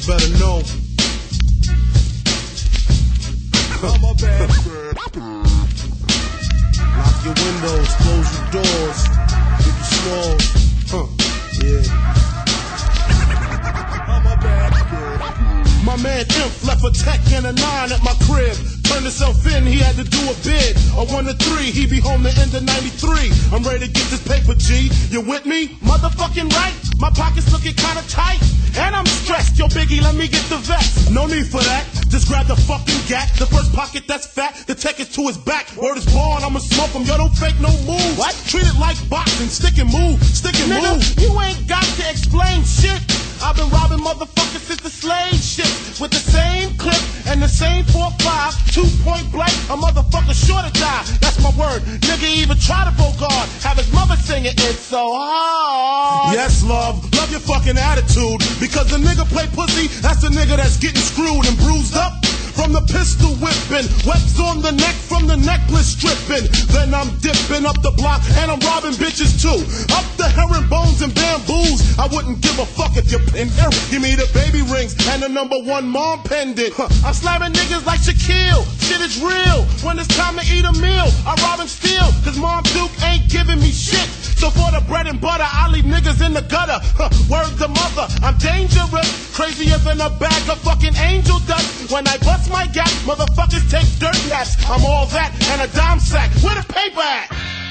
better know. I'm a bad bird. Lock your windows, close your doors, Biggie Smalls. Yeah. I'm a bad bird. My man Imp left a tech and a 9 at my crib. Turned himself in, he had to do a bid. A 1 to 3, he be home the end of 93. I'm ready to get this paper, G. You with me? Motherfucking right. My pockets looking kinda tight. And I'm stressed. Yo, Biggie, let me get the vest. No need for that. Just grab the fucking gat. The first pocket that's fat. The tech is to his back. Word is born, I'ma smoke him. Yo, don't fake no move. What? Treat it like boxing. Stick and move. Stick and move. You ain't got to explain shit. I've been robbing motherfuckers since the slave shit. With the same clip and the same 4-5. 2 point blank. A motherfucker sure to die. That's my word. Nigga even try to Bogart. Have his mother singing It's So Hard. Yes, love. Love your fucking attitude. Because the nigga play pussy, that's the nigga that's getting screwed and bruised up. From the pistol whipping, webs on the neck from the necklace stripping. Then I'm dipping up the block and I'm robbing bitches too. Up the herringbones and bamboos. I wouldn't give a fuck if you're in there. Give me the baby rings and the #1 mom pendant. I'm slamming niggas like Shaquille. Shit is real. When it's time to eat a meal, I rob and steal. Cause Mom Duke ain't giving me shit. So for the bread and butter, I leave niggas in the gutter. Word to mother, I'm dangerous. Crazier than a bag of fucking angel dust. When I bust my gap, motherfuckers take dirt naps. I'm all that and a dime sack. Where the paper at?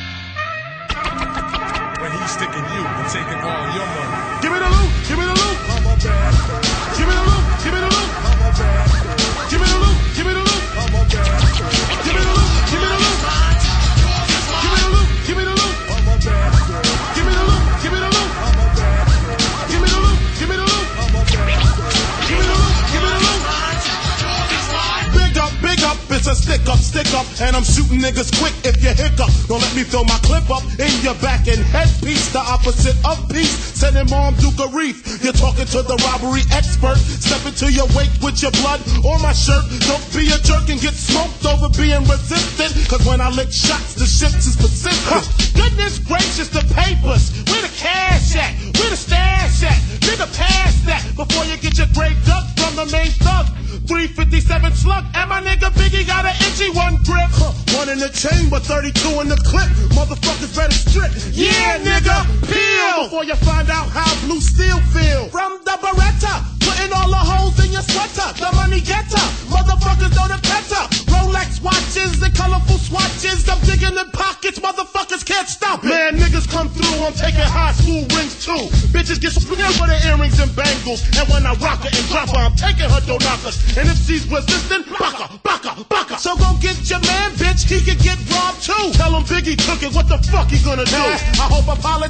When he's sticking you and taking all your money. Give me the loot, give me the loot. I'm a bad bird. Give me the loot, give me the loot. I'm a bad bird. Give me the loot, give me the loot. I'm a bad bird. Give me the loot, give me the loot. Give me the loot, give me the loot. I'm a bad bird. Give me the loot, give me the loot. I'm a bad bird. Give me the loot, give me the loot. I'm a bad bird. Give me the loot, give me the loot. Big up, it's a stick up, and I'm shooting niggas quick if you hiccup. Don't let me throw my clip up in your back and headpiece, the opposite of peace. Sending Mom Duke a reef. You're talking to the robbery expert. Step into your wake with your blood on my shirt. Don't be a jerk and get smoked over being resistant. Cause when I lick shots, the shit is persistent. Goodness gracious, the papers. Where the cash at? Where the stash at? Nigga, pass that before you get your grave dug from the main thug. 357 slug, and my nigga Biggie got an itchy 1 grip. 1 in the chamber, 32 in the clip. Motherfuckers better strip. Yeah, nigga, peel before you find out how blue steel feel. From the Beretta, putting all the holes in your sweater. The money getter, motherfuckers know the better. Rolex watches and colorful swatches. I'm digging in pockets, motherfuckers can't stop it. Man, niggas come through, I'm taking high school rings too. Bitches get split for the earrings and bangles. And when I rock her and drop her, I'm taking her door knockers. And if she's resistant, baka, baka, baka. So go get your man, bitch, he could get robbed too. Tell him Biggie took it, what the fuck he gonna do? I hope I apologize.